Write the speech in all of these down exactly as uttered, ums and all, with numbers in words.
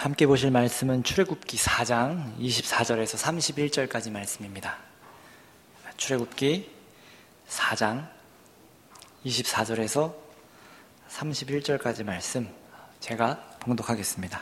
함께 보실 말씀은 출애굽기 사 장 이십사 절에서 삼십일 절까지 말씀입니다. 출애굽기 사 장 이십사 절에서 삼십일 절까지 말씀 제가 봉독하겠습니다.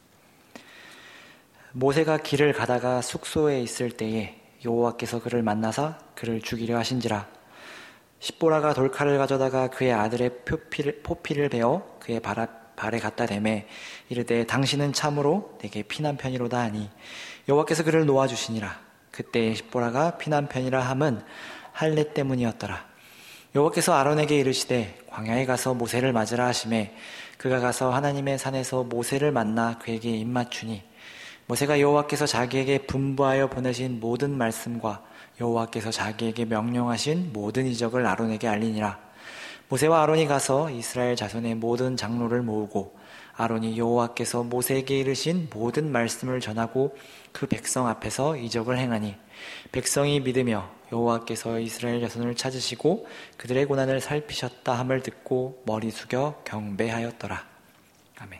모세가 길을 가다가 숙소에 있을 때에 여호와께서 그를 만나사 그를 죽이려 하신지라. 십보라가 돌칼을 가져다가 그의 아들의 포피를, 포피를 베어 그의 발, 앞, 발에 갖다 대매 이르되 당신은 참으로 내게 피난편이로다 하니 여호와께서 그를 놓아주시니라. 그때 십보라가 피난편이라 함은 할례 때문이었더라. 여호와께서 아론에게 이르시되 광야에 가서 모세를 맞으라 하시매 그가 가서 하나님의 산에서 모세를 만나 그에게 입맞추니 모세가 여호와께서 자기에게 분부하여 보내신 모든 말씀과 여호와께서 자기에게 명령하신 모든 이적을 아론에게 알리니라. 모세와 아론이 가서 이스라엘 자손의 모든 장로를 모으고 아론이 여호와께서 모세에게 이르신 모든 말씀을 전하고 그 백성 앞에서 이적을 행하니 백성이 믿으며 여호와께서 이스라엘 자손을 찾으시고 그들의 고난을 살피셨다 함을 듣고 머리 숙여 경배하였더라. 아멘.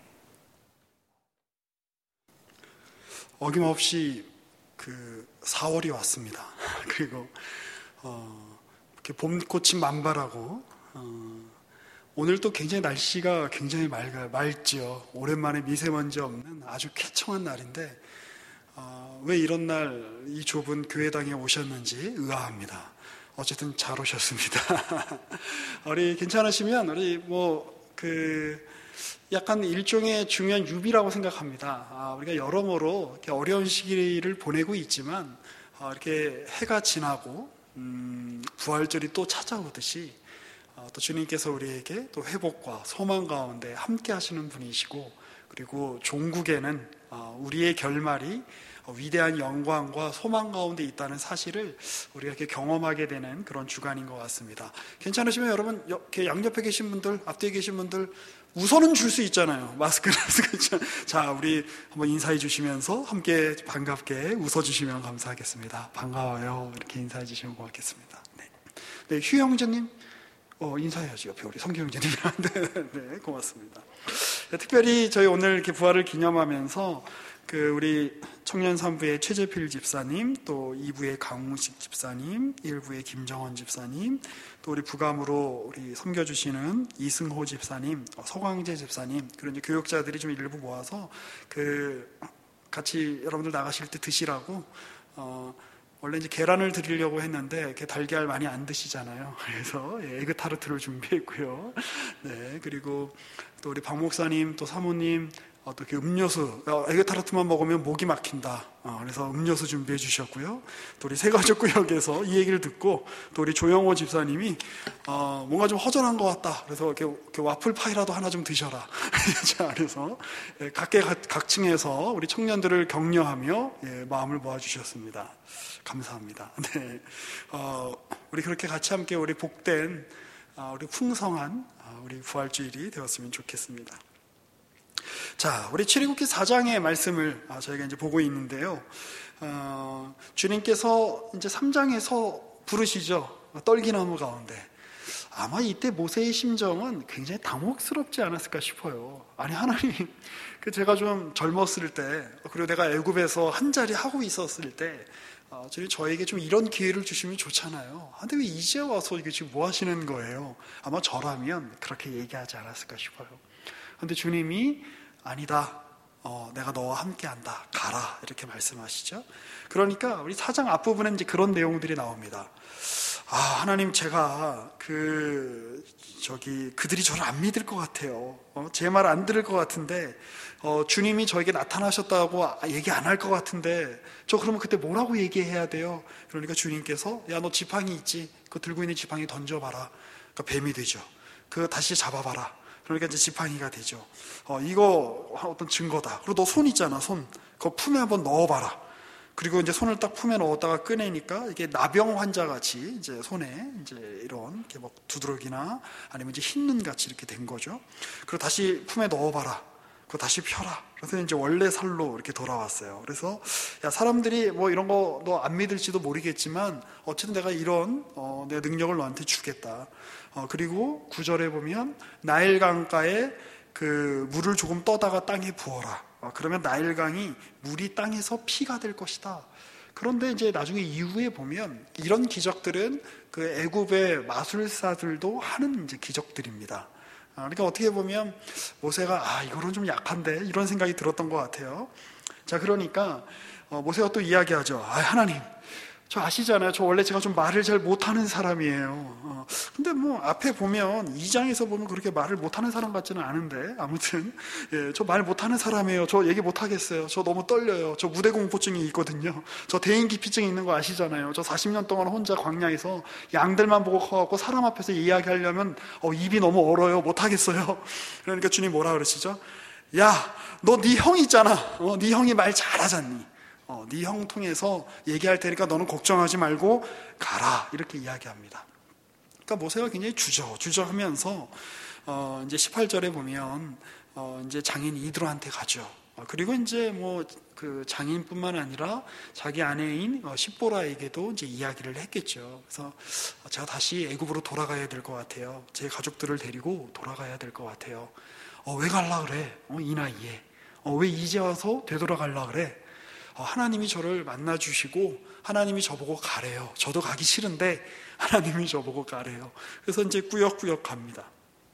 어김없이 그 사월이 왔습니다. 그리고 어, 이렇게 봄꽃이 만발하고 어, 오늘 또 굉장히 날씨가 굉장히 맑아요. 맑지요. 오랜만에 미세먼지 없는 아주 쾌청한 날인데 어, 왜 이런 날 이 좁은 교회당에 오셨는지 의아합니다. 어쨌든 잘 오셨습니다. 우리 괜찮으시면 우리 뭐 그 약간 일종의 중요한 유비라고 생각합니다. 아, 우리가 여러모로 이렇게 어려운 시기를 보내고 있지만 아, 이렇게 해가 지나고 음, 부활절이 또 찾아오듯이 아, 또 주님께서 우리에게 또 회복과 소망 가운데 함께 하시는 분이시고 그리고 종국에는 아, 우리의 결말이 위대한 영광과 소망 가운데 있다는 사실을 우리가 이렇게 경험하게 되는 그런 주간인 것 같습니다. 괜찮으시면 여러분 이렇게 양옆에 계신 분들, 앞뒤에 계신 분들 우선은 줄 수 있잖아요. 마스크를 쓰고. 자, 우리 한번 인사해 주시면서 함께 반갑게 웃어주시면 감사하겠습니다. 반가워요. 이렇게 인사해 주시면 고맙겠습니다. 네, 네 휴 형제님, 어, 인사해야지. 옆에 우리 성규 형제님. 네, 네, 고맙습니다. 네, 특별히 저희 오늘 이렇게 부활을 기념하면서 그 우리 청년 삼 부의 최재필 집사님, 또 이 부의 강웅식 집사님, 일 부의 김정원 집사님, 또 우리 부감으로 우리 섬겨주시는 이승호 집사님, 서광재 집사님, 그런 이제 교육자들이 좀 일부 모아서 그 같이 여러분들 나가실 때 드시라고 어, 원래 이제 계란을 드리려고 했는데 이렇게 달걀 많이 안 드시잖아요. 그래서 에그 타르트를 준비했고요. 네, 그리고 또 우리 박 목사님, 또 사모님. 어, 또 음료수, 에그 타르트만 먹으면 목이 막힌다. 어, 그래서 음료수 준비해 주셨고요. 또 우리 세가족구역에서 이 얘기를 듣고 또 우리 조영호 집사님이 어, 뭔가 좀 허전한 것 같다. 그래서 이렇게, 이렇게 와플 파이라도 하나 좀 드셔라. 자, 그래서 예, 각계 각층에서 우리 청년들을 격려하며 예, 마음을 모아주셨습니다. 감사합니다. 네, 어, 우리 그렇게 같이 함께 우리 복된 어, 우리 풍성한 어, 우리 부활주일이 되었으면 좋겠습니다. 자, 우리 출애굽기 사 장의 말씀을 저희가 이제 보고 있는데요. 어, 주님께서 이제 삼 장에서 부르시죠. 떨기나무 가운데. 아마 이때 모세의 심정은 굉장히 당혹스럽지 않았을까 싶어요. 아니, 하나님, 그 제가 좀 젊었을 때, 그리고 내가 애굽에서 한 자리 하고 있었을 때, 어, 주님 저에게 좀 이런 기회를 주시면 좋잖아요. 근데 왜 이제 와서 이게 지금 뭐 하시는 거예요? 아마 저라면 그렇게 얘기하지 않았을까 싶어요. 근데 주님이 아니다. 어, 내가 너와 함께 한다. 가라. 이렇게 말씀하시죠. 그러니까 우리 사 장 앞부분에 이제 그런 내용들이 나옵니다. 아, 하나님 제가 그 저기 그들이 저를 안 믿을 것 같아요. 어, 제 말 안 들을 것 같은데 어, 주님이 저에게 나타나셨다고 얘기 안 할 것 같은데 저 그러면 그때 뭐라고 얘기해야 돼요? 그러니까 주님께서 야, 너 지팡이 있지? 그 들고 있는 지팡이 던져봐라. 그러니까 뱀이 되죠. 그거 다시 잡아봐라. 그러니까 이제 지팡이가 되죠. 어, 이거 어떤 증거다. 그리고 너 손 있잖아, 손. 그거 품에 한번 넣어봐라. 그리고 이제 손을 딱 품에 넣었다가 꺼내니까 이게 나병 환자 같이 이제 손에 이제 이런 이렇게 뭐 두드러기나 아니면 이제 흰 눈 같이 이렇게 된 거죠. 그리고 다시 품에 넣어봐라. 그거 다시 펴라. 그래서 이제 원래 살로 이렇게 돌아왔어요. 그래서 야, 사람들이 뭐 이런 거 너 안 믿을지도 모르겠지만 어쨌든 내가 이런 어, 내 능력을 너한테 주겠다. 어, 그리고 구 절에 보면 나일 강가에 그 물을 조금 떠다가 땅에 부어라. 어, 그러면 나일강이 물이 땅에서 피가 될 것이다. 그런데 이제 나중에 이후에 보면 이런 기적들은 그 애굽의 마술사들도 하는 이제 기적들입니다. 아, 그러니까 어떻게 보면 모세가 아 이거는 좀 약한데 이런 생각이 들었던 것 같아요. 자, 그러니까 어, 모세가 또 이야기하죠. 아, 하나님, 저 아시잖아요. 저 원래 제가 좀 말을 잘 못하는 사람이에요. 어, 근데 뭐 앞에 보면 이 장에서 보면 그렇게 말을 못하는 사람 같지는 않은데 아무튼 예, 저 말 못하는 사람이에요. 저 얘기 못하겠어요. 저 너무 떨려요. 저 무대 공포증이 있거든요. 저 대인기피증이 있는 거 아시잖아요. 저 사십 년 동안 혼자 광야에서 양들만 보고 커갖고 사람 앞에서 이야기하려면 어, 입이 너무 얼어요. 못하겠어요. 그러니까 주님 뭐라 그러시죠? 야, 너 네 형 있잖아. 어, 네 형이 말 잘하잖니. 어, 네 형 통해서 얘기할 테니까 너는 걱정하지 말고 가라. 이렇게 이야기합니다. 그러니까 모세가 굉장히 주저, 주저하면서 어, 이제 십팔 절에 보면 어, 이제 장인 이드로한테 가죠. 어, 그리고 이제 뭐 그 장인뿐만 아니라 자기 아내인 어, 십보라에게도 이제 이야기를 했겠죠. 그래서 어, 제가 다시 애굽으로 돌아가야 될 것 같아요. 제 가족들을 데리고 돌아가야 될 것 같아요. 어, 왜 갈라 그래? 어, 이 나이에. 어, 왜 이제 와서 되돌아갈라 그래? 어, 하나님이 저를 만나주시고 하나님이 저보고 가래요. 저도 가기 싫은데 하나님이 저보고 가래요. 그래서 이제 꾸역꾸역 갑니다.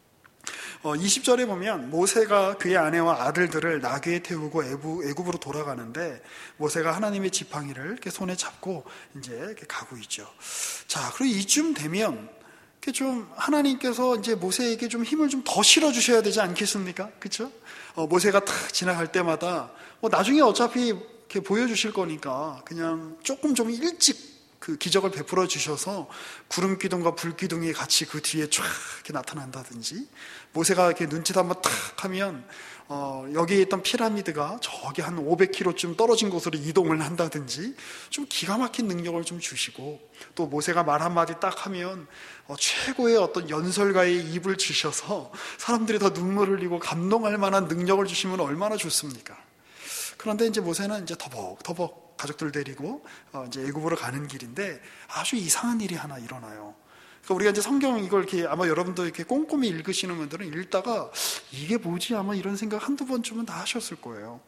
어, 이십 절에 보면 모세가 그의 아내와 아들들을 나귀에 태우고 애굽, 애굽으로 돌아가는데 모세가 하나님의 지팡이를 이렇게 손에 잡고 이제 이렇게 가고 있죠. 자, 그리고 이쯤 되면 좀 하나님께서 이제 모세에게 좀 힘을 좀 더 실어 주셔야 되지 않겠습니까? 그렇죠? 어, 모세가 탁 지나갈 때마다 뭐 나중에 어차피 이렇게 보여주실 거니까 그냥 조금 좀 일찍 그 기적을 베풀어 주셔서 구름 기둥과 불 기둥이 같이 그 뒤에 쫙 이렇게 나타난다든지, 모세가 이렇게 눈짓 한번 탁 하면 어, 여기에 있던 피라미드가 저기 한 오백 킬로미터쯤 떨어진 곳으로 이동을 한다든지 좀 기가 막힌 능력을 좀 주시고, 또 모세가 말 한마디 딱 하면 어, 최고의 어떤 연설가의 입을 주셔서 사람들이 더 눈물을 흘리고 감동할 만한 능력을 주시면 얼마나 좋습니까? 그런데 이제 모세는 이제 더벅더벅 가족들 데리고 어, 이제 애굽으로 가는 길인데 아주 이상한 일이 하나 일어나요. 그러니까 우리가 이제 성경 이걸 이렇게 아마 여러분도 이렇게 꼼꼼히 읽으시는 분들은 읽다가 이게 뭐지 아마 이런 생각 한두 번쯤은 다 하셨을 거예요.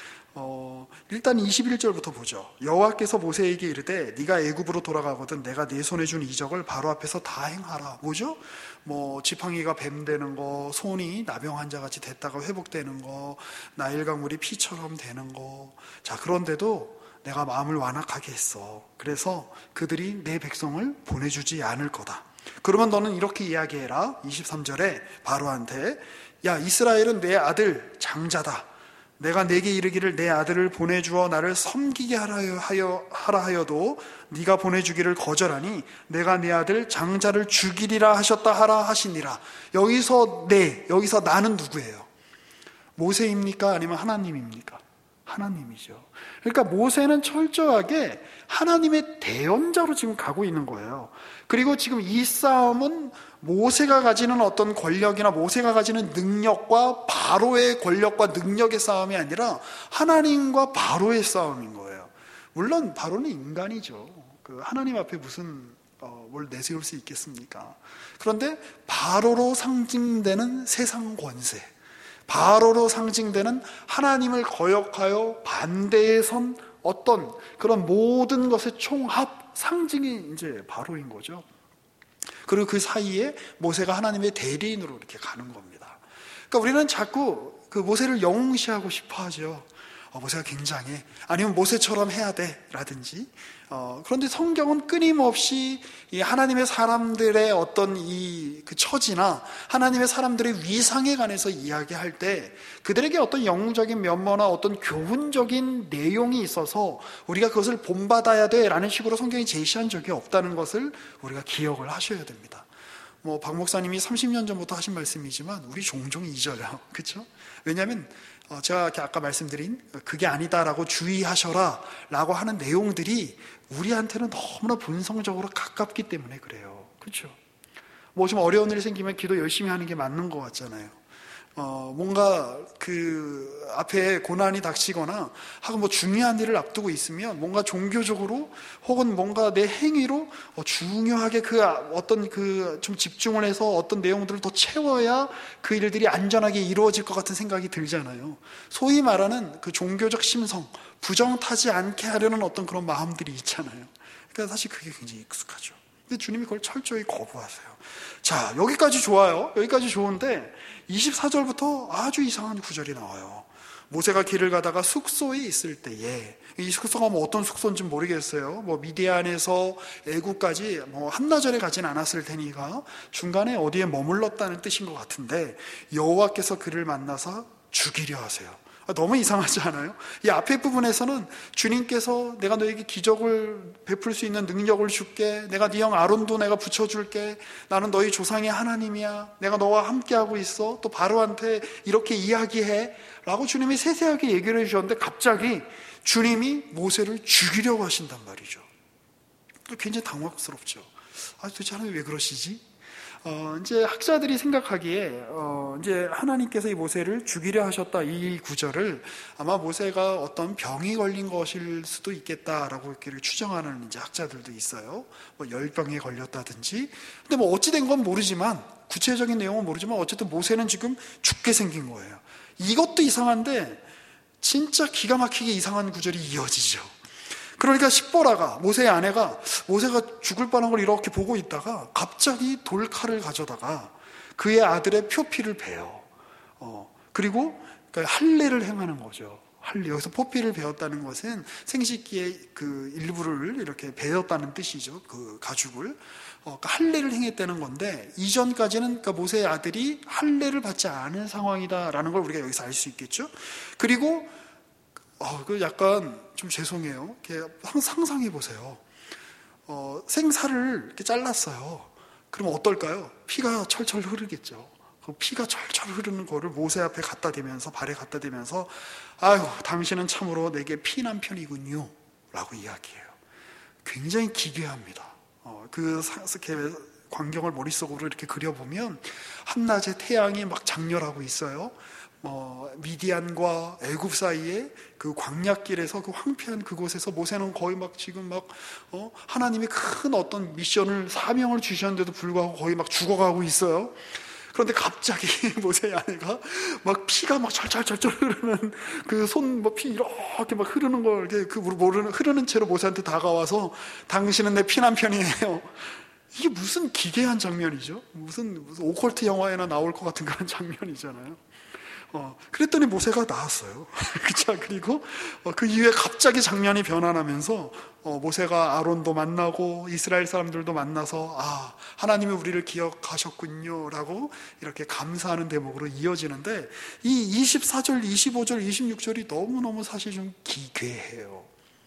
어, 일단 이십일 절부터 보죠. 여호와께서 모세에게 이르되 네가 애굽으로 돌아가거든 내가 네 손에 준 이적을 바로 앞에서 다 행하라. 뭐죠? 뭐 지팡이가 뱀 되는 거, 손이 나병 환자같이 됐다가 회복되는 거, 나일강 물이 피처럼 되는 거. 자, 그런데도 내가 마음을 완악하게 했어. 그래서 그들이 내 백성을 보내주지 않을 거다. 그러면 너는 이렇게 이야기해라. 이십삼 절에 바로한테 야, 이스라엘은 내 아들 장자다. 내가 내게 이르기를 내 아들을 보내주어 나를 섬기게 하라, 하여, 하라 하여도 네가 보내주기를 거절하니 내가 내 아들 장자를 죽이리라 하셨다 하라 하시니라. 여기서 네, 여기서 나는 누구예요? 모세입니까? 아니면 하나님입니까? 하나님이죠. 그러니까 모세는 철저하게 하나님의 대언자로 지금 가고 있는 거예요. 그리고 지금 이 싸움은 모세가 가지는 어떤 권력이나 모세가 가지는 능력과 바로의 권력과 능력의 싸움이 아니라 하나님과 바로의 싸움인 거예요. 물론 바로는 인간이죠. 그 하나님 앞에 무슨 어, 뭘 내세울 수 있겠습니까? 그런데 바로로 상징되는 세상 권세, 바로로 상징되는 하나님을 거역하여 반대에 선 어떤 그런 모든 것의 총합 상징이 이제 바로인 거죠. 그리고 그 사이에 모세가 하나님의 대리인으로 이렇게 가는 겁니다. 그러니까 우리는 자꾸 그 모세를 영웅시하고 싶어 하죠. 어, 모세가 굉장해. 아니면 모세처럼 해야 돼. 라든지. 어, 그런데 성경은 끊임없이 이 하나님의 사람들의 어떤 이 그 처지나 하나님의 사람들의 위상에 관해서 이야기할 때 그들에게 어떤 영웅적인 면모나 어떤 교훈적인 내용이 있어서 우리가 그것을 본받아야 돼 라는 식으로 성경이 제시한 적이 없다는 것을 우리가 기억을 하셔야 됩니다. 뭐 박 목사님이 삼십 년 전부터 하신 말씀이지만 우리 종종 잊어요. 그렇죠? 왜냐하면 제가 아까 말씀드린 그게 아니다라고 주의하셔라 라고 하는 내용들이 우리한테는 너무나 본성적으로 가깝기 때문에 그래요. 그렇죠? 뭐 좀 어려운 일이 생기면 기도 열심히 하는 게 맞는 것 같잖아요. 어, 뭔가 그 앞에 고난이 닥치거나 하고 뭐 중요한 일을 앞두고 있으면 뭔가 종교적으로 혹은 뭔가 내 행위로 어, 중요하게 그 어떤 그 좀 집중을 해서 어떤 내용들을 더 채워야 그 일들이 안전하게 이루어질 것 같은 생각이 들잖아요. 소위 말하는 그 종교적 심성, 부정 타지 않게 하려는 어떤 그런 마음들이 있잖아요. 그러니까 사실 그게 굉장히 익숙하죠. 근데 주님이 그걸 철저히 거부하세요. 자, 여기까지 좋아요. 여기까지 좋은데 이십사 절부터 아주 이상한 구절이 나와요. 모세가 길을 가다가 숙소에 있을 때에, 이 숙소가 뭐 어떤 숙소인지 모르겠어요. 뭐 미디안에서 애굽까지 뭐 한나절에 가진 않았을 테니까 중간에 어디에 머물렀다는 뜻인 것 같은데, 여호와께서 그를 만나서 죽이려 하세요. 너무 이상하지 않아요? 이 앞에 부분에서는 주님께서 내가 너에게 기적을 베풀 수 있는 능력을 줄게, 내가 네 형 아론도 내가 붙여줄게, 나는 너희 조상의 하나님이야, 내가 너와 함께하고 있어, 또 바로한테 이렇게 이야기해 라고 주님이 세세하게 얘기를 해주셨는데, 갑자기 주님이 모세를 죽이려고 하신단 말이죠. 굉장히 당황스럽죠. 아, 도대체 하나님 왜 그러시지? 어, 이제 학자들이 생각하기에, 어, 이제 하나님께서 이 모세를 죽이려 하셨다, 이 구절을 아마 모세가 어떤 병이 걸린 것일 수도 있겠다라고 이렇게 추정하는 이제 학자들도 있어요. 뭐 열병에 걸렸다든지. 근데 뭐 어찌된 건 모르지만, 구체적인 내용은 모르지만, 어쨌든 모세는 지금 죽게 생긴 거예요. 이것도 이상한데, 진짜 기가 막히게 이상한 구절이 이어지죠. 그러니까 십보라가, 모세의 아내가 모세가 죽을 뻔한 걸 이렇게 보고 있다가 갑자기 돌칼을 가져다가 그의 아들의 표피를 베요. 어, 그리고 그러니까 할례를 행하는 거죠. 할례. 여기서 포피를 베었다는 것은 생식기의 그 일부를 이렇게 베었다는 뜻이죠. 그 가죽을. 어, 그러니까 할례를 행했다는 건데, 이전까지는 그러니까 모세의 아들이 할례를 받지 않은 상황이다라는 걸 우리가 여기서 알 수 있겠죠. 그리고 어, 그 약간 좀 죄송해요. 상상해 보세요. 어, 생살을 이렇게 잘랐어요. 그럼 어떨까요? 피가 철철 흐르겠죠. 그 피가 철철 흐르는 거를 모세 앞에 갖다 대면서, 발에 갖다 대면서, 아유, 당신은 참으로 내게 피난편이군요 라고 이야기해요. 굉장히 기괴합니다. 어, 그 광경을 머릿속으로 이렇게 그려보면 한낮에 태양이 막 장렬하고 있어요. 어, 미디안과 애굽 사이에 그 광야길에서, 그 황폐한 그곳에서 모세는 거의 막 지금 막 어, 하나님이 큰 어떤 미션을, 사명을 주셨는데도 불구하고 거의 막 죽어가고 있어요. 그런데 갑자기 모세의 아내가 막 피가 막 철철철철 흐르는 그 손 뭐 피 이렇게 막 흐르는 걸 그 모르는 흐르는 채로 모세한테 다가와서 당신은 내 피난편이에요. 이게 무슨 기괴한 장면이죠? 무슨, 무슨 오컬트 영화에나 나올 것 같은 그런 장면이잖아요. 어, 그랬더니 모세가 나왔어요. 자, 그리고 어, 그 이후에 갑자기 장면이 변화하면서 어, 모세가 아론도 만나고 이스라엘 사람들도 만나서, 아, 하나님이 우리를 기억하셨군요 라고 이렇게 감사하는 대목으로 이어지는데, 이 이십사 절, 이십오 절, 이십육 절이 너무너무 사실 좀 기괴해요.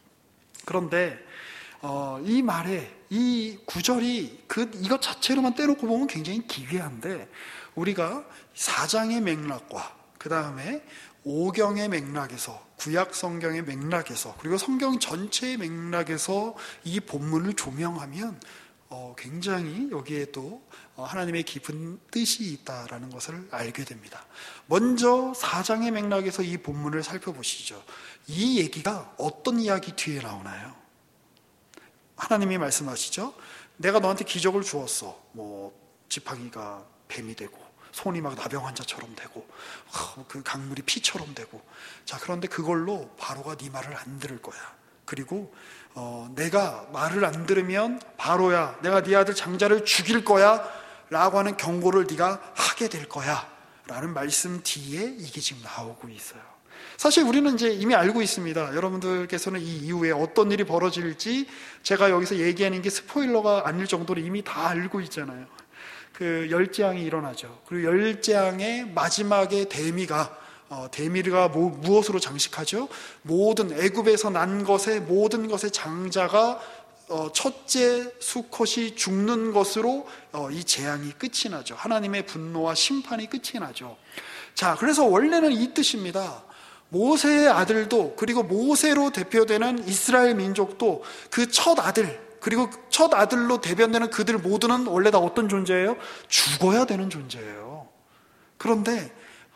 그런데 어, 이 말에, 이 구절이 그 이것 자체로만 떼놓고 보면 굉장히 기괴한데, 우리가 사 장의 맥락과 그 다음에 오경의 맥락에서, 구약 성경의 맥락에서, 그리고 성경 전체의 맥락에서 이 본문을 조명하면 어, 굉장히 여기에 또 하나님의 깊은 뜻이 있다라는 것을 알게 됩니다. 먼저 사 장의 맥락에서 이 본문을 살펴보시죠. 이 얘기가 어떤 이야기 뒤에 나오나요? 하나님이 말씀하시죠. 내가 너한테 기적을 주었어. 뭐 지팡이가 뱀이 되고, 손이 막 나병 환자처럼 되고, 그 강물이 피처럼 되고. 자, 그런데 그걸로 바로가 네 말을 안 들을 거야. 그리고 어, 내가 말을 안 들으면 바로야, 내가 네 아들 장자를 죽일 거야 라고 하는 경고를 네가 하게 될 거야 라는 말씀 뒤에 이게 지금 나오고 있어요. 사실 우리는 이제 이미 알고 있습니다. 여러분들께서는 이 이후에 어떤 일이 벌어질지 제가 여기서 얘기하는 게 스포일러가 아닐 정도로 이미 다 알고 있잖아요. 그 열재앙이 일어나죠. 그리고 열재앙의 마지막에 데미가 어, 데미가 뭐, 무엇으로 장식하죠? 모든 애굽에서 난 것의 모든 것의 장자가 어, 첫째 수컷이 죽는 것으로 어, 이 재앙이 끝이 나죠. 하나님의 분노와 심판이 끝이 나죠. 자, 그래서 원래는 이 뜻입니다. 모세의 아들도, 그리고 모세로 대표되는 이스라엘 민족도 그 첫 아들, 그리고 첫 아들로 대변되는 그들 모두는 원래 다 어떤 존재예요? 죽어야 되는 존재예요. 그런데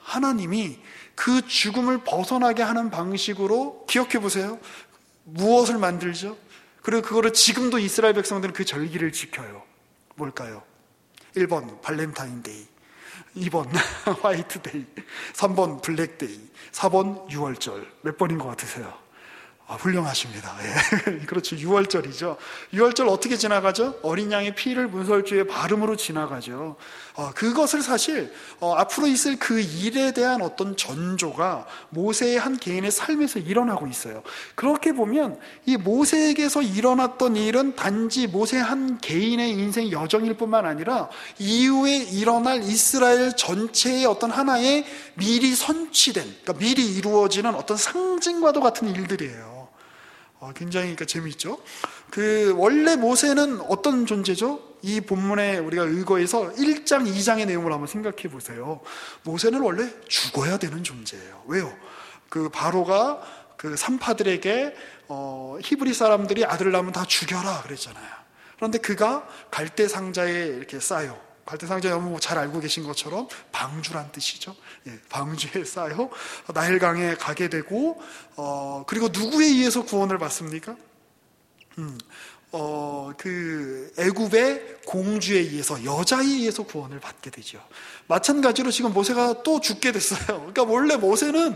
하나님이 그 죽음을 벗어나게 하는 방식으로, 기억해 보세요. 무엇을 만들죠? 그리고 그거를 지금도 이스라엘 백성들은 그 절기를 지켜요. 뭘까요? 일 번 발렌타인데이, 이 번 화이트데이, 삼 번 블랙데이, 사 번 유월절. 몇 번인 것 같으세요? 아, 훌륭하십니다. 예. 그렇죠. 유월절이죠. 유월절 어떻게 지나가죠? 어린 양의 피를 문설주에 바름으로 지나가죠. 어, 그것을 사실 어, 앞으로 있을 그 일에 대한 어떤 전조가 모세의 한 개인의 삶에서 일어나고 있어요. 그렇게 보면 이 모세에게서 일어났던 일은 단지 모세 한 개인의 인생 여정일 뿐만 아니라 이후에 일어날 이스라엘 전체의 어떤 하나의 미리 선취된, 그러니까 미리 이루어지는 어떤 상징과도 같은 일들이에요. 어, 굉장히 그러니까 재미있죠. 그 원래 모세는 어떤 존재죠? 이 본문에 우리가 의거해서 일 장, 이 장의 내용을 한번 생각해 보세요. 모세는 원래 죽어야 되는 존재예요. 왜요? 그 바로가 그 산파들에게 어, 히브리 사람들이 아들을 낳으면 다 죽여라 그랬잖아요. 그런데 그가 갈대 상자에 이렇게 쌓여, 갈대 상자 너무 잘 알고 계신 것처럼 방주란 뜻이죠. 예, 방주에 쌓여 나일강에 가게 되고, 어, 그리고 누구에 의해서 구원을 받습니까? 음, 어, 그 애굽의 공주에 의해서, 여자에 의해서 구원을 받게 되죠. 마찬가지로 지금 모세가 또 죽게 됐어요. 그러니까 원래 모세는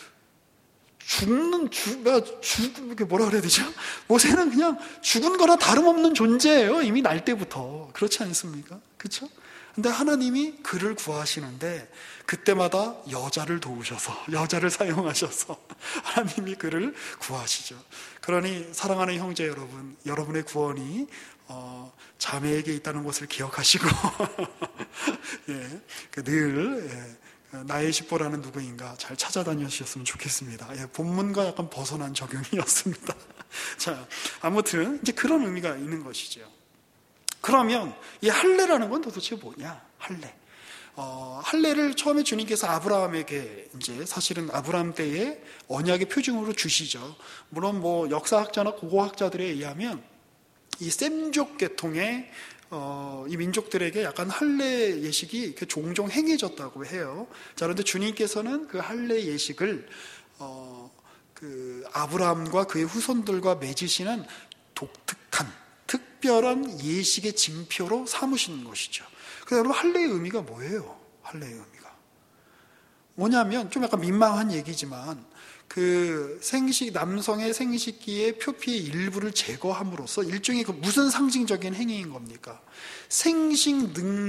죽는, 죽, 죽, 이렇게 뭐라 그래야 되죠? 모세는 그냥 죽은 거나 다름없는 존재예요. 이미 날 때부터. 그렇지 않습니까? 그렇죠? 근데 하나님이 그를 구하시는데 그때마다 여자를 도우셔서, 여자를 사용하셔서 하나님이 그를 구하시죠. 그러니 사랑하는 형제 여러분, 여러분의 구원이 어, 자매에게 있다는 것을 기억하시고 예, 늘 예, 나의 십보라는 누구인가 잘 찾아다니셨으면 좋겠습니다. 예, 본문과 약간 벗어난 적용이었습니다. 자, 아무튼 이제 그런 의미가 있는 것이죠. 그러면 이 할례라는 건 도대체 뭐냐? 할례. 어, 할례를 처음에 주님께서 아브라함에게 이제 사실은 아브라함 때에 언약의 표징으로 주시죠. 물론 뭐 역사학자나 고고학자들에 의하면 이 셈족 계통의 어, 이 민족들에게 약간 할례 예식이 종종 행해졌다고 해요. 자, 그런데 주님께서는 그 할례 예식을 어, 그 아브라함과 그의 후손들과 맺으시는 독특한 특별한 예식의 징표로 삼으시는 것이죠. 그래서 여러분, 할례의 의미가 뭐예요? 할례의 의미가 뭐냐면, 좀 약간 민망한 얘기지만 그 생식, 남성의 생식기의 표피의 일부를 제거함으로써 일종의 그 무슨 상징적인 행위인 겁니까? 생식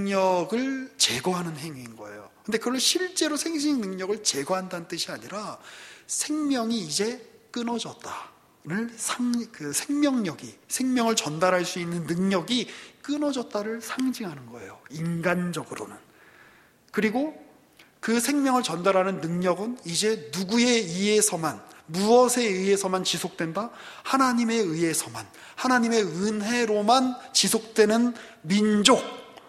능력을 제거하는 행위인 거예요. 근데 그걸 실제로 생식 능력을 제거한다는 뜻이 아니라 생명이 이제 끊어졌다를 상, 그 생명력이, 생명을 전달할 수 있는 능력이 끊어졌다를 상징하는 거예요. 인간적으로는. 그리고 그 생명을 전달하는 능력은 이제 누구에 의해서만, 무엇에 의해서만 지속된다? 하나님에 의해서만, 하나님의 은혜로만 지속되는 민족,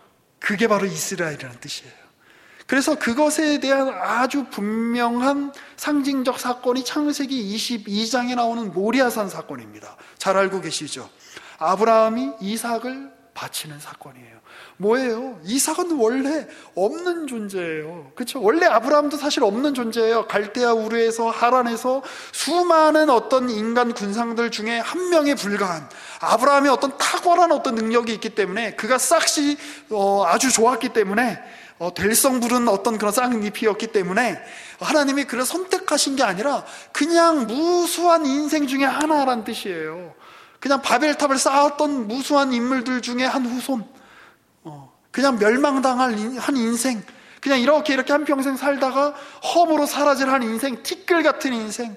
그게 바로 이스라엘이라는 뜻이에요. 그래서 그것에 대한 아주 분명한 상징적 사건이 창세기 이십이 장에 나오는 모리아산 사건입니다. 잘 알고 계시죠? 아브라함이 이삭을 바치는 사건이에요. 뭐예요? 이삭은 원래 없는 존재예요. 그렇죠? 원래 아브라함도 사실 없는 존재예요. 갈대아 우르에서, 하란에서 수많은 어떤 인간 군상들 중에 한 명에 불과한, 아브라함의 어떤 탁월한 어떤 능력이 있기 때문에, 그가 싹시 어, 아주 좋았기 때문에, 어, 될성 부른 어떤 그런 쌍잎이었기 때문에 하나님이 그를 선택하신 게 아니라 그냥 무수한 인생 중에 하나란 뜻이에요. 그냥 바벨탑을 쌓았던 무수한 인물들 중에 한 후손, 어, 그냥 멸망당할 한 인생, 그냥 이렇게 이렇게 한평생 살다가 험으로 사라질 한 인생, 티끌 같은 인생,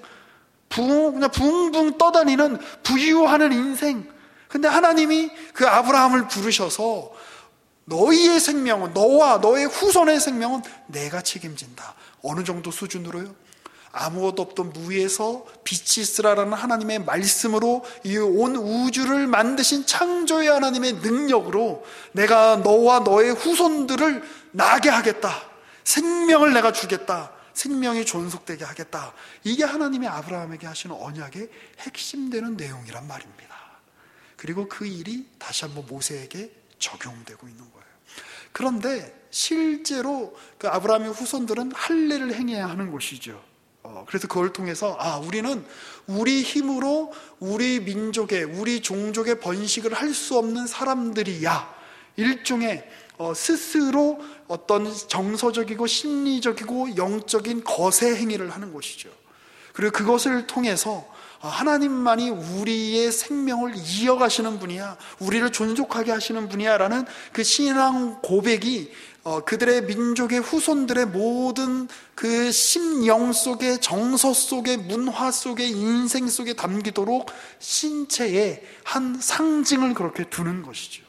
붕, 그냥 붕붕 떠다니는 부유하는 인생. 근데 하나님이 그 아브라함을 부르셔서 너희의 생명은, 너와 너의 후손의 생명은 내가 책임진다. 어느 정도 수준으로요? 아무것도 없던 무에서 빛이 있으라라는 하나님의 말씀으로 이 온 우주를 만드신 창조의 하나님의 능력으로 내가 너와 너의 후손들을 나게 하겠다. 생명을 내가 주겠다. 생명이 존속되게 하겠다. 이게 하나님의 아브라함에게 하시는 언약의 핵심되는 내용이란 말입니다. 그리고 그 일이 다시 한번 모세에게 적용되고 있는 거예요. 그런데 실제로 그 아브라함의 후손들은 할례를 행해야 하는 것이죠. 어, 그래서 그걸 통해서 아, 우리는 우리 힘으로 우리 민족의, 우리 종족의 번식을 할 수 없는 사람들이야. 일종의 어, 스스로 어떤 정서적이고 심리적이고 영적인 거세 행위를 하는 것이죠. 그리고 그것을 통해서 하나님만이 우리의 생명을 이어가시는 분이야, 우리를 존속하게 하시는 분이야 라는 그 신앙 고백이 어, 그들의 민족의 후손들의 모든 그 심령 속에, 정서 속에, 문화 속에, 인생 속에 담기도록 신체의 한 상징을 그렇게 두는 것이죠.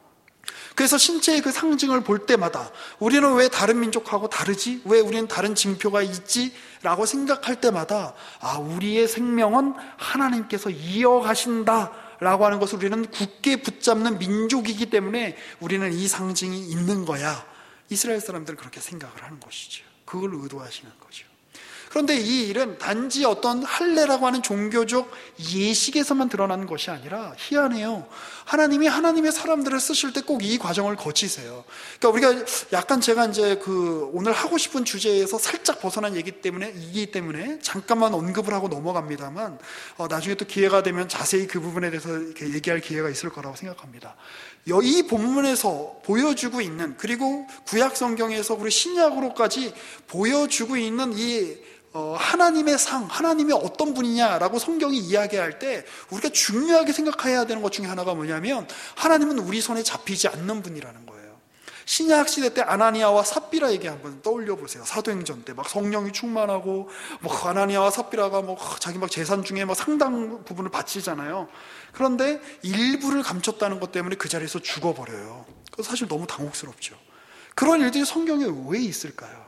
그래서 신체의 그 상징을 볼 때마다 우리는 왜 다른 민족하고 다르지? 왜 우리는 다른 징표가 있지? 라고 생각할 때마다 아, 우리의 생명은 하나님께서 이어가신다 라고 하는 것을 우리는 굳게 붙잡는 민족이기 때문에 우리는 이 상징이 있는 거야. 이스라엘 사람들은 그렇게 생각을 하는 것이죠. 그걸 의도하시는 거죠. 그런데 이 일은 단지 어떤 할례라고 하는 종교적 예식에서만 드러나는 것이 아니라 희한해요. 하나님이 하나님의 사람들을 쓰실 때 꼭 이 과정을 거치세요. 그러니까 우리가 약간 제가 이제 그 오늘 하고 싶은 주제에서 살짝 벗어난 얘기 때문에 이기 때문에 잠깐만 언급을 하고 넘어갑니다만 어, 나중에 또 기회가 되면 자세히 그 부분에 대해서 이렇게 얘기할 기회가 있을 거라고 생각합니다. 이 본문에서 보여주고 있는, 그리고 구약 성경에서 우리 신약으로까지 보여주고 있는 이 어, 하나님의 상, 하나님이 어떤 분이냐라고 성경이 이야기할 때 우리가 중요하게 생각해야 되는 것 중에 하나가 뭐냐면 하나님은 우리 손에 잡히지 않는 분이라는 거예요. 신약 시대 때 아나니아와 삽비라 얘기 한번 떠올려 보세요. 사도행전 때 막 성령이 충만하고 뭐 아나니아와 삽비라가 뭐 자기 막 재산 중에 막 상당 부분을 바치잖아요. 그런데 일부를 감췄다는 것 때문에 그 자리에서 죽어버려요. 그거 사실 너무 당혹스럽죠. 그런 일들이 성경에 왜 있을까요?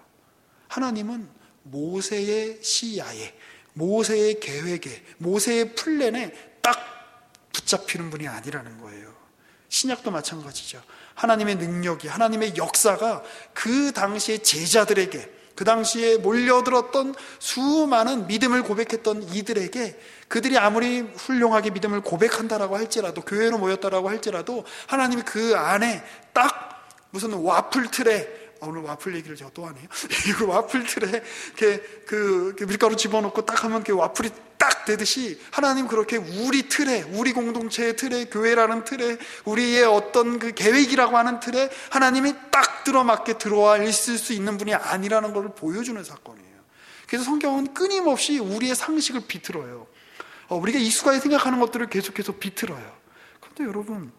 하나님은 모세의 시야에, 모세의 계획에, 모세의 플랜에 딱 붙잡히는 분이 아니라는 거예요. 신약도 마찬가지죠. 하나님의 능력이, 하나님의 역사가 그 당시의 제자들에게, 그 당시에 몰려들었던 수많은 믿음을 고백했던 이들에게, 그들이 아무리 훌륭하게 믿음을 고백한다라고 할지라도, 교회로 모였다라고 할지라도 하나님이 그 안에 딱 무슨 와플 틀에, 오늘 와플 얘기를 제가 또 하네요. 이거 와플 틀에 이렇게 그 밀가루 집어넣고 딱 하면 그 와플이 딱 되듯이 하나님 그렇게 우리 틀에, 우리 공동체의 틀에, 교회라는 틀에, 우리의 어떤 그 계획이라고 하는 틀에 하나님이 딱 들어맞게 들어와 있을 수 있는 분이 아니라는 걸 보여주는 사건이에요. 그래서 성경은 끊임없이 우리의 상식을 비틀어요. 어, 우리가 익숙하게 생각하는 것들을 계속해서 비틀어요. 그런데 여러분,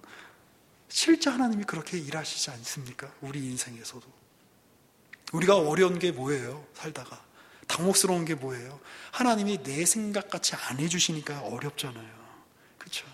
실제 하나님이 그렇게 일하시지 않습니까? 우리 인생에서도. 우리가 어려운 게 뭐예요? 살다가 당혹스러운 게 뭐예요? 하나님이 내 생각같이 안 해주시니까 어렵잖아요. 그렇죠?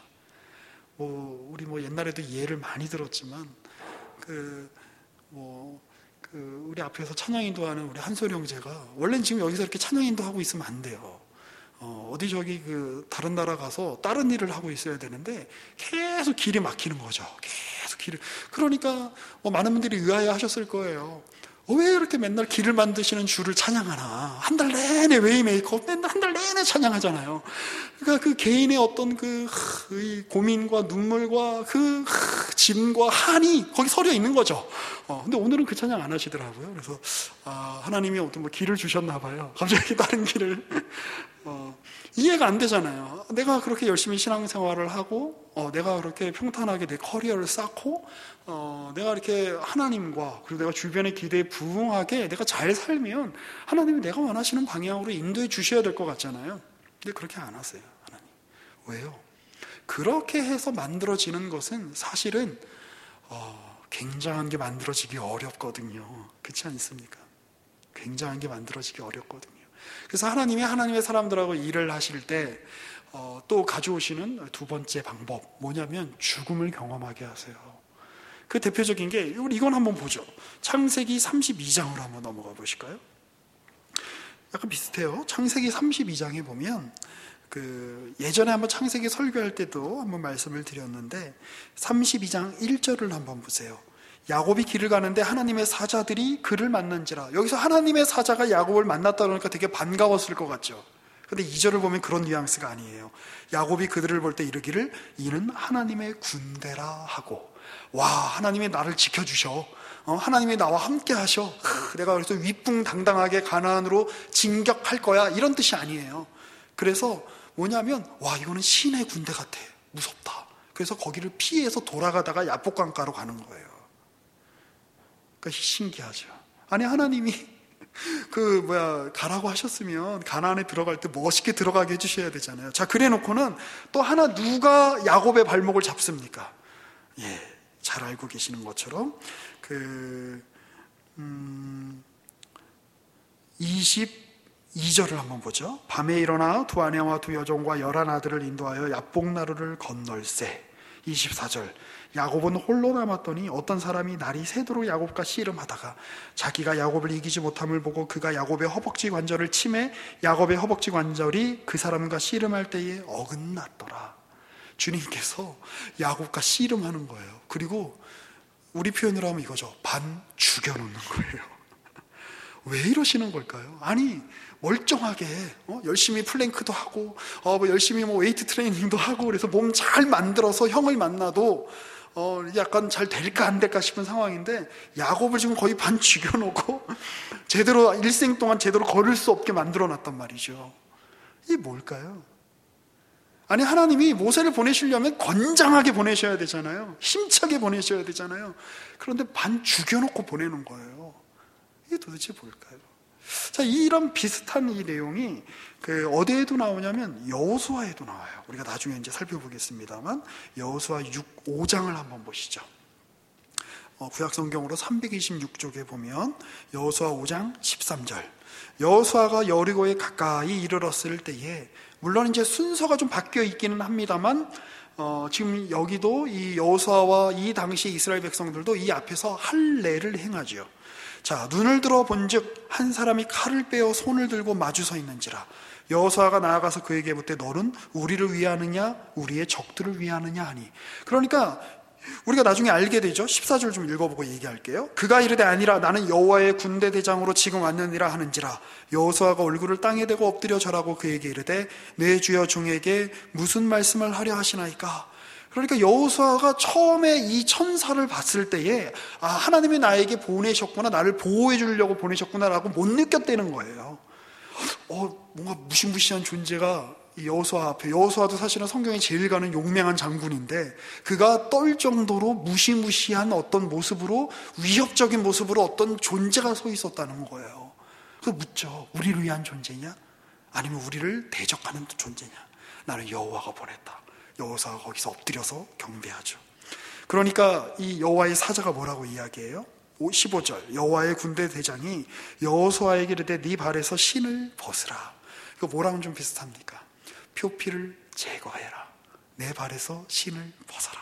뭐 우리 뭐 옛날에도 예를 많이 들었지만 그 뭐 그 우리 앞에서 찬양 인도하는 우리 한솔 형제가 원래는 지금 여기서 이렇게 찬양 인도하고 있으면 안 돼요. 어, 어디 저기 그 다른 나라 가서 다른 일을 하고 있어야 되는데 계속 길이 막히는 거죠. 계속 길을. 그러니까 뭐 많은 분들이 의아해 하셨을 거예요. 왜 이렇게 맨날 길을 만드시는 주를 찬양하나? 한 달 내내 웨이메이커, 맨날 한 달 내내 찬양하잖아요. 그러니까 그 개인의 어떤 그 고민과 눈물과 그 짐과 한이 거기 서려 있는 거죠. 어, 근데 오늘은 그 찬양 안 하시더라고요. 그래서 아, 하나님이 어떤 뭐 길을 주셨나 봐요. 갑자기 다른 길을. 어, 이해가 안 되잖아요. 내가 그렇게 열심히 신앙생활을 하고 어, 내가 그렇게 평탄하게 내 커리어를 쌓고 어, 내가 이렇게 하나님과 그리고 내가 주변의 기대에 부응하게 내가 잘 살면 하나님이 내가 원하시는 방향으로 인도해 주셔야 될 것 같잖아요. 근데 그렇게 안 하세요. 하나님. 왜요? 그렇게 해서 만들어지는 것은 사실은 어, 굉장한 게 만들어지기 어렵거든요. 그렇지 않습니까? 굉장한 게 만들어지기 어렵거든요. 그래서 하나님이 하나님의 사람들하고 일을 하실 때 어, 또 가져오시는 두 번째 방법 뭐냐면 죽음을 경험하게 하세요. 그 대표적인 게 이건 한번 보죠. 창세기 삼십이 장으로 한번 넘어가 보실까요? 약간 비슷해요. 창세기 삼십이 장에 보면 그 예전에 한번 창세기 설교할 때도 한번 말씀을 드렸는데 삼십이 장 일 절을 한번 보세요. 야곱이 길을 가는데 하나님의 사자들이 그를 만난지라. 여기서 하나님의 사자가 야곱을 만났다 그러니까 되게 반가웠을 것 같죠. 근데 이 절을 보면 그런 뉘앙스가 아니에요. 야곱이 그들을 볼 때 이르기를 이는 하나님의 군대라 하고, 와, 하나님이 나를 지켜주셔. 어, 하나님이 나와 함께 하셔. 내가 그래서 위풍당당하게 가나안으로 진격할 거야. 이런 뜻이 아니에요. 그래서 뭐냐면 와, 이거는 신의 군대 같아. 무섭다. 그래서 거기를 피해서 돌아가다가 야복강가로 가는 거예요. 그러니까 신기하죠. 아니, 하나님이 그 뭐야 가라고 하셨으면 가나안에 들어갈 때 멋있게 들어가게 해주셔야 되잖아요. 자, 그래놓고는 또 하나 누가 야곱의 발목을 잡습니까? 예, 잘 알고 계시는 것처럼 그 음, 이십이 절을 한번 보죠. 밤에 일어나 두 아내와 두 여종과 열한 아들을 인도하여 야복나루를 건널세. 이십사 절, 야곱은 홀로 남았더니 어떤 사람이 날이 새도록 야곱과 씨름하다가 자기가 야곱을 이기지 못함을 보고 그가 야곱의 허벅지 관절을 치매 야곱의 허벅지 관절이 그 사람과 씨름할 때에 어긋났더라. 주님께서 야곱과 씨름하는 거예요. 그리고 우리 표현으로 하면 이거죠. 반 죽여놓는 거예요. 왜 이러시는 걸까요? 아니, 멀쩡하게 어? 열심히 플랭크도 하고 어, 뭐 열심히 뭐 웨이트 트레이닝도 하고 그래서 몸 잘 만들어서 형을 만나도 어, 약간 잘 될까 안 될까 싶은 상황인데 야곱을 지금 거의 반 죽여놓고 제대로 일생 동안 제대로 걸을 수 없게 만들어놨단 말이죠. 이게 뭘까요? 아니, 하나님이 모세를 보내시려면 건장하게 보내셔야 되잖아요. 힘차게 보내셔야 되잖아요. 그런데 반 죽여놓고 보내는 거예요. 이게 도대체 뭘까요? 자, 이런 비슷한 이 내용이 그 어디에도 나오냐면 여호수아에도 나와요. 우리가 나중에 이제 살펴보겠습니다만 여호수아 오 장을 한번 보시죠. 어, 구약성경으로 삼백이십육 쪽에 보면 여호수아 오 장 십삼 절, 여호수아가 여리고에 가까이 이르렀을 때에, 물론 이제 순서가 좀 바뀌어 있기는 합니다만 어, 지금 여기도 이 여호수아와 이 당시 이스라엘 백성들도 이 앞에서 할례를 행하죠. 자, 눈을 들어 본즉 한 사람이 칼을 빼어 손을 들고 마주 서 있는지라. 여호수아가 나아가서 그에게 묻되 너는 우리를 위하느냐 우리의 적들을 위하느냐 하니. 그러니까 우리가 나중에 알게 되죠. 십사 절 좀 읽어보고 얘기할게요. 그가 이르되 아니라 나는 여호와의 군대 대장으로 지금 왔느니라 하는지라. 여호수아가 얼굴을 땅에 대고 엎드려 절하고 그에게 이르되 내 주여 종에게 무슨 말씀을 하려 하시나이까. 그러니까 여호수아가 처음에 이 천사를 봤을 때에 아, 하나님이 나에게 보내셨구나, 나를 보호해 주려고 보내셨구나라고 못 느꼈다는 거예요. 어, 뭔가 무시무시한 존재가 이 여호수아 앞에, 여호수아도 사실은 성경에 제일 가는 용맹한 장군인데 그가 떨 정도로 무시무시한 어떤 모습으로, 위협적인 모습으로 어떤 존재가 서 있었다는 거예요. 그래서 묻죠. 우리를 위한 존재냐? 아니면 우리를 대적하는 존재냐? 나는 여호와가 보냈다. 여호수아가 거기서 엎드려서 경배하죠. 그러니까 이 여호와의 사자가 뭐라고 이야기해요? 십오 절, 여호와의 군대 대장이 여호수아에게 이르되 네 발에서 신을 벗으라. 이거 뭐랑은 좀 비슷합니까? 표피를 제거해라. 내 발에서 신을 벗어라.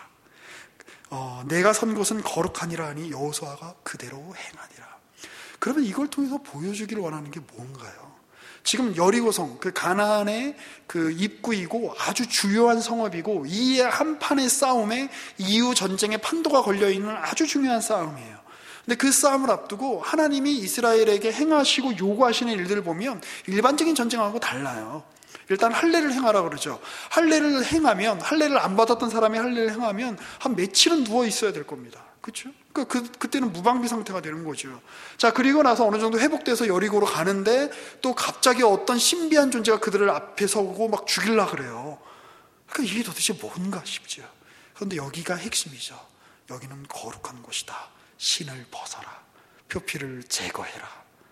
어, 내가 선 곳은 거룩하니라 하니 여호수아가 그대로 행하니라. 그러면 이걸 통해서 보여주기를 원하는 게 뭔가요? 지금 여리고성, 그 가나안의 그 입구이고 아주 주요한 성읍이고 이 한판의 싸움에 이후 전쟁의 판도가 걸려있는 아주 중요한 싸움이에요. 근데 그 싸움을 앞두고 하나님이 이스라엘에게 행하시고 요구하시는 일들을 보면 일반적인 전쟁하고 달라요. 일단 할례를 행하라 그러죠. 할례를 행하면, 할례를 안 받았던 사람이 할례를 행하면 한 며칠은 누워 있어야 될 겁니다. 그렇죠? 그, 그, 그때는 무방비 상태가 되는 거죠. 자, 그리고 나서 어느 정도 회복돼서 여리고로 가는데 또 갑자기 어떤 신비한 존재가 그들을 앞에 서고 막 죽이려고 그래요. 그러니까 이게 도대체 뭔가 싶죠. 그런데 여기가 핵심이죠. 여기는 거룩한 곳이다. 신을 벗어라. 표피를 제거해라.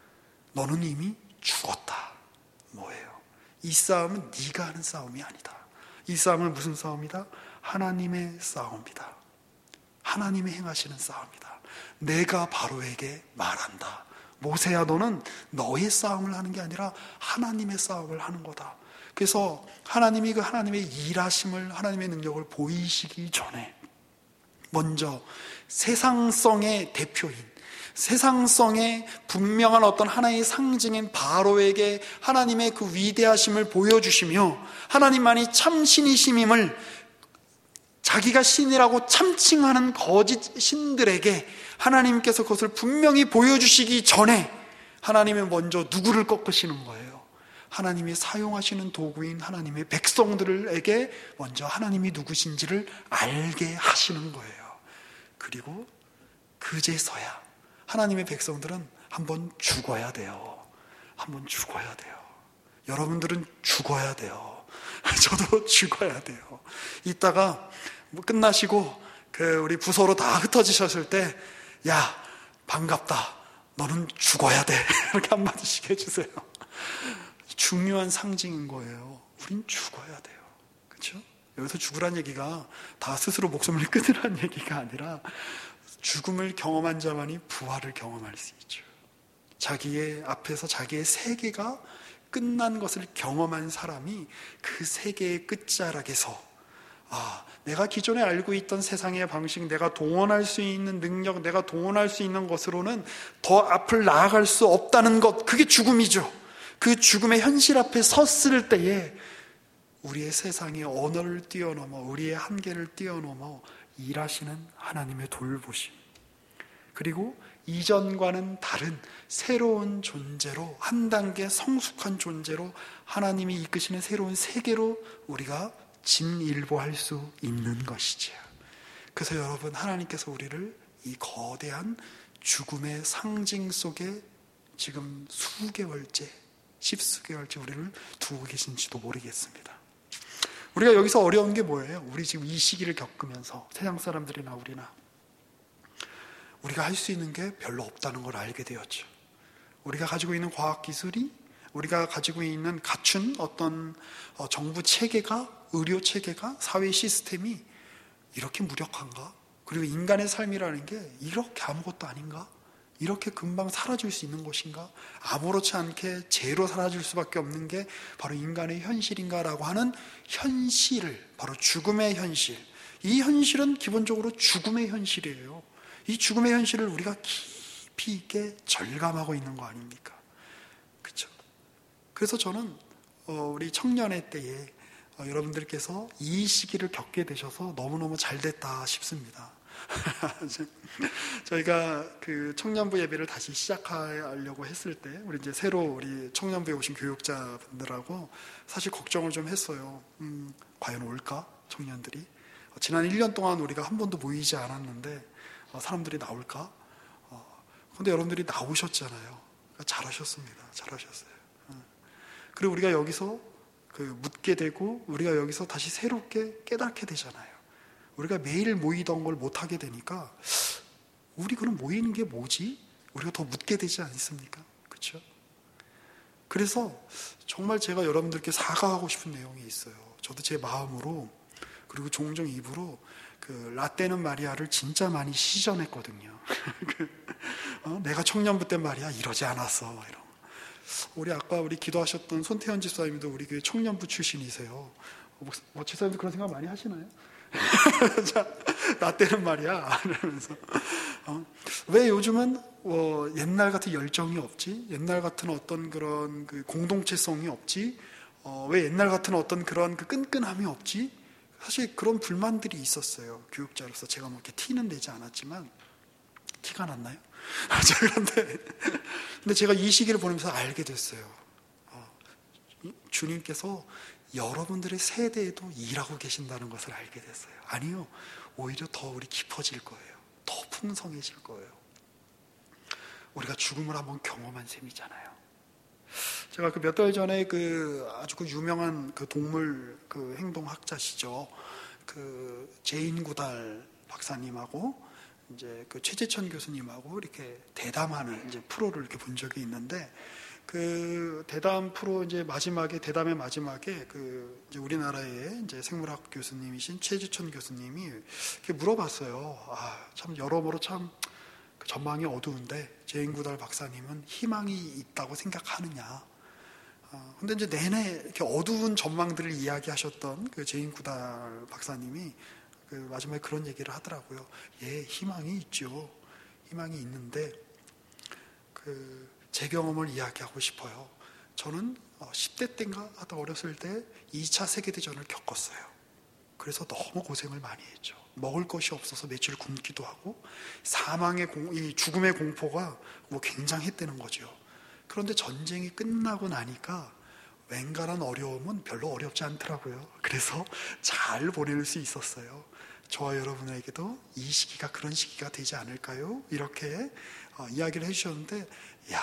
너는 이미 죽었다. 뭐예요? 이 싸움은 네가 하는 싸움이 아니다. 이 싸움은 무슨 싸움이다? 하나님의 싸움이다. 하나님이 행하시는 싸움이다. 내가 바로에게 말한다. 모세야, 너는 너의 싸움을 하는 게 아니라 하나님의 싸움을 하는 거다. 그래서 하나님이 그 하나님의 일하심을, 하나님의 능력을 보이시기 전에 먼저 세상성의 대표인, 세상성의 분명한 어떤 하나의 상징인 바로에게 하나님의 그 위대하심을 보여주시며 하나님만이 참 신이심임을 자기가 신이라고 참칭하는 거짓 신들에게 하나님께서 그것을 분명히 보여주시기 전에 하나님은 먼저 누구를 꺾으시는 거예요? 하나님이 사용하시는 도구인 하나님의 백성들에게 먼저 하나님이 누구신지를 알게 하시는 거예요. 그리고 그제서야 하나님의 백성들은 한번 죽어야 돼요. 한번 죽어야 돼요. 여러분들은 죽어야 돼요. 저도 죽어야 돼요. 이따가 뭐 끝나시고 그 우리 부서로 다 흩어지셨을 때, 야, 반갑다. 너는 죽어야 돼. 이렇게 한마디씩 해주세요. 중요한 상징인 거예요. 우린 죽어야 돼요. 그렇죠? 여기서 죽으란 얘기가 다 스스로 목숨을 끊으란 얘기가 아니라 죽음을 경험한 자만이 부활을 경험할 수 있죠. 자기의 앞에서 자기의 세계가 끝난 것을 경험한 사람이 그 세계의 끝자락에서, 아, 내가 기존에 알고 있던 세상의 방식, 내가 동원할 수 있는 능력, 내가 동원할 수 있는 것으로는 더 앞을 나아갈 수 없다는 것, 그게 죽음이죠. 그 죽음의 현실 앞에 섰을 때에 우리의 세상의 언어를 뛰어넘어, 우리의 한계를 뛰어넘어 일하시는 하나님의 돌보심, 그리고 이전과는 다른 새로운 존재로, 한 단계 성숙한 존재로 하나님이 이끄시는 새로운 세계로 우리가 진일보할 수 있는 것이지요. 그래서 여러분, 하나님께서 우리를 이 거대한 죽음의 상징 속에 지금 수개월째, 십수개월째 우리를 두고 계신지도 모르겠습니다. 우리가 여기서 어려운 게 뭐예요? 우리 지금 이 시기를 겪으면서 세상 사람들이나 우리나 우리가 할 수 있는 게 별로 없다는 걸 알게 되었죠. 우리가 가지고 있는 과학기술이, 우리가 가지고 있는 갖춘 어떤 정부 체계가, 의료 체계가, 사회 시스템이 이렇게 무력한가? 그리고 인간의 삶이라는 게 이렇게 아무것도 아닌가? 이렇게 금방 사라질 수 있는 것인가? 아무렇지 않게 제로 사라질 수밖에 없는 게 바로 인간의 현실인가라고 하는 현실을, 바로 죽음의 현실, 이 현실은 기본적으로 죽음의 현실이에요. 이 죽음의 현실을 우리가 깊이 있게 절감하고 있는 거 아닙니까? 그렇죠? 그래서 저는 우리 청년의 때에 여러분들께서 이 시기를 겪게 되셔서 너무너무 잘 됐다 싶습니다. 저희가 그 청년부 예배를 다시 시작하려고 했을 때, 우리 이제 새로 우리 청년부에 오신 교육자분들하고 사실 걱정을 좀 했어요. 음, 과연 올까? 청년들이. 지난 일 년 동안 우리가 한 번도 모이지 않았는데 사람들이 나올까? 그런데 여러분들이 나오셨잖아요. 그러니까 잘하셨습니다. 잘하셨어요. 그리고 우리가 여기서 그 묻게 되고, 우리가 여기서 다시 새롭게 깨닫게 되잖아요. 우리가 매일 모이던 걸 못하게 되니까, 우리 그럼 모이는 게 뭐지? 우리가 더 묻게 되지 않습니까? 그렇죠? 그래서 정말 제가 여러분들께 사과하고 싶은 내용이 있어요. 저도 제 마음으로, 그리고 종종 입으로 그 라떼는 마리아를 진짜 많이 시전했거든요. 어? 내가 청년부 때 말이야 이러지 않았어, 이런. 우리 아까 우리 기도하셨던 손태현 집사님도 우리 교회 청년부 출신이세요. 뭐 집사님도 그런 생각 많이 하시나요? 자, 라떼는 말이야 이러면서 어? 왜 요즘은 어, 옛날 같은 열정이 없지? 옛날 같은 어떤 그런 그 공동체성이 없지? 어, 왜 옛날 같은 어떤 그런 그 끈끈함이 없지? 사실 그런 불만들이 있었어요. 교육자로서 제가 뭐 이렇게 티는 내지 않았지만, 티가 났나요? 자, 그런데 근데 제가 이 시기를 보면서 알게 됐어요. 어, 주님께서 여러분들의 세대에도 일하고 계신다는 것을 알게 됐어요. 아니요, 오히려 더 우리 깊어질 거예요. 더 풍성해질 거예요. 우리가 죽음을 한번 경험한 셈이잖아요. 제가 그 몇 달 전에 그 아주 그 유명한 그 동물 그 행동학자시죠. 그 제인 구달 박사님하고 이제 그 최재천 교수님하고 이렇게 대담하는 이제 프로를 이렇게 본 적이 있는데, 그 대담 프로 이제 마지막에, 대담의 마지막에 그 이제 우리나라의 이제 생물학 교수님이신 최재천 교수님이 이렇게 물어봤어요. 아, 참 여러모로 참 전망이 어두운데 제인 구달 박사님은 희망이 있다고 생각하느냐. 어, 근데 이제 내내 이렇게 어두운 전망들을 이야기하셨던 그 제인 구달 박사님이 그 마지막에 그런 얘기를 하더라고요. 예, 희망이 있죠. 희망이 있는데 그 제 경험을 이야기하고 싶어요. 저는 십 대 때인가 하다 어렸을 때 이 차 세계대전을 겪었어요. 그래서 너무 고생을 많이 했죠. 먹을 것이 없어서 며칠 굶기도 하고, 사망의 공, 이 죽음의 공포가 뭐 굉장했다는 거죠. 그런데 전쟁이 끝나고 나니까 웬간한 어려움은 별로 어렵지 않더라고요. 그래서 잘 보낼 수 있었어요. 저와 여러분에게도 이 시기가 그런 시기가 되지 않을까요? 이렇게 어, 이야기를 해주셨는데, 야,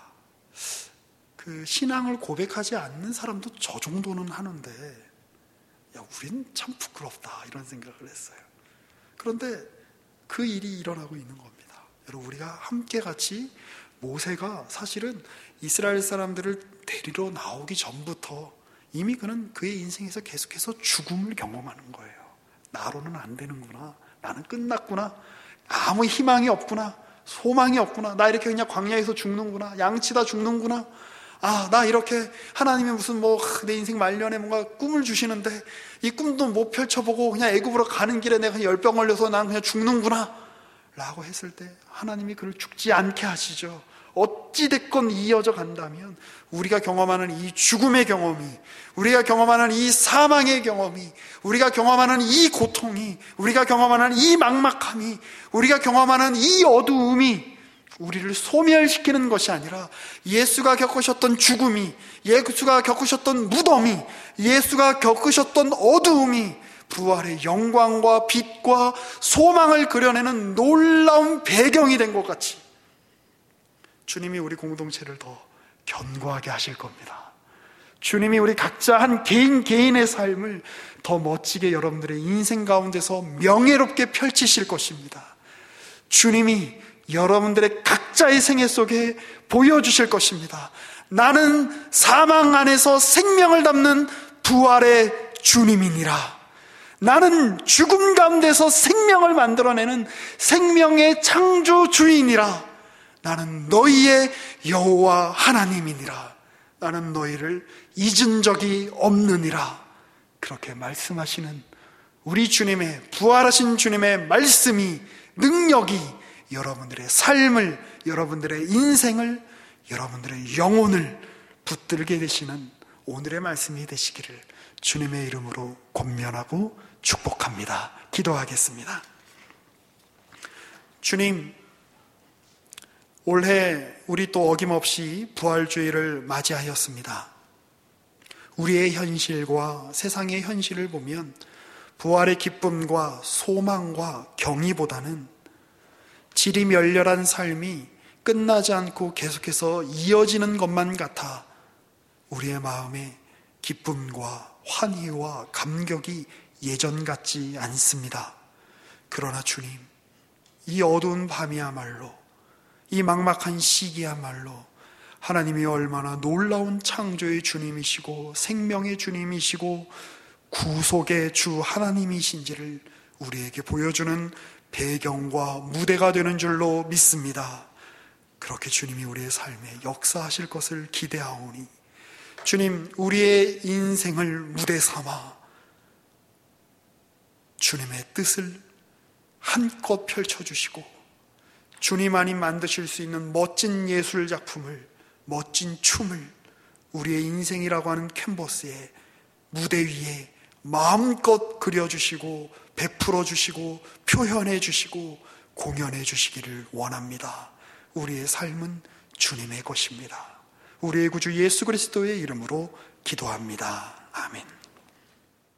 그 신앙을 고백하지 않는 사람도 저 정도는 하는데, 야, 우린 참 부끄럽다 이런 생각을 했어요. 그런데 그 일이 일어나고 있는 겁니다. 여러분, 우리가 함께 같이 모세가 사실은 이스라엘 사람들을 데리러 나오기 전부터 이미 그는 그의 인생에서 계속해서 죽음을 경험하는 거예요. 나로는 안 되는구나. 나는 끝났구나. 아무 희망이 없구나. 소망이 없구나. 나 이렇게 그냥 광야에서 죽는구나. 양치다 죽는구나. 아, 나 이렇게 하나님이 무슨 뭐 내 인생 말년에 뭔가 꿈을 주시는데 이 꿈도 못 펼쳐보고 그냥 애굽으로 가는 길에 내가 열병 걸려서 난 그냥 죽는구나 라고 했을 때 하나님이 그를 죽지 않게 하시죠. 어찌됐건 이어져 간다면 우리가 경험하는 이 죽음의 경험이, 우리가 경험하는 이 사망의 경험이, 우리가 경험하는 이 고통이, 우리가 경험하는 이 막막함이, 우리가 경험하는 이 어두움이 우리를 소멸시키는 것이 아니라 예수가 겪으셨던 죽음이, 예수가 겪으셨던 무덤이, 예수가 겪으셨던 어두움이 부활의 영광과 빛과 소망을 그려내는 놀라운 배경이 된 것 같이 주님이 우리 공동체를 더 견고하게 하실 겁니다. 주님이 우리 각자 한 개인 개인의 삶을 더 멋지게 여러분들의 인생 가운데서 명예롭게 펼치실 것입니다. 주님이 여러분들의 각자의 생애 속에 보여주실 것입니다. 나는 사망 안에서 생명을 담는 부활의 주님이니라. 나는 죽음 가운데서 생명을 만들어내는 생명의 창조주이니라. 나는 너희의 여호와 하나님이니라. 나는 너희를 잊은 적이 없느니라. 그렇게 말씀하시는 우리 주님의, 부활하신 주님의 말씀이, 능력이 여러분들의 삶을, 여러분들의 인생을, 여러분들의 영혼을 붙들게 되시는 오늘의 말씀이 되시기를 주님의 이름으로 권면하고 축복합니다. 기도하겠습니다. 주님, 올해 우리 또 어김없이 부활주의를 맞이하였습니다. 우리의 현실과 세상의 현실을 보면 부활의 기쁨과 소망과 경의보다는 질이 멸렬한 삶이 끝나지 않고 계속해서 이어지는 것만 같아 우리의 마음에 기쁨과 환희와 감격이 예전 같지 않습니다. 그러나 주님, 이 어두운 밤이야말로, 이 막막한 시기야말로 하나님이 얼마나 놀라운 창조의 주님이시고 생명의 주님이시고 구속의 주 하나님이신지를 우리에게 보여주는 배경과 무대가 되는 줄로 믿습니다. 그렇게 주님이 우리의 삶에 역사하실 것을 기대하오니 주님, 우리의 인생을 무대 삼아 주님의 뜻을 한껏 펼쳐주시고 주님만이 만드실 수 있는 멋진 예술 작품을, 멋진 춤을 우리의 인생이라고 하는 캔버스에, 무대 위에 마음껏 그려주시고 베풀어 주시고 표현해 주시고 공연해 주시기를 원합니다. 우리의 삶은 주님의 것입니다. 우리의 구주 예수 그리스도의 이름으로 기도합니다. 아멘.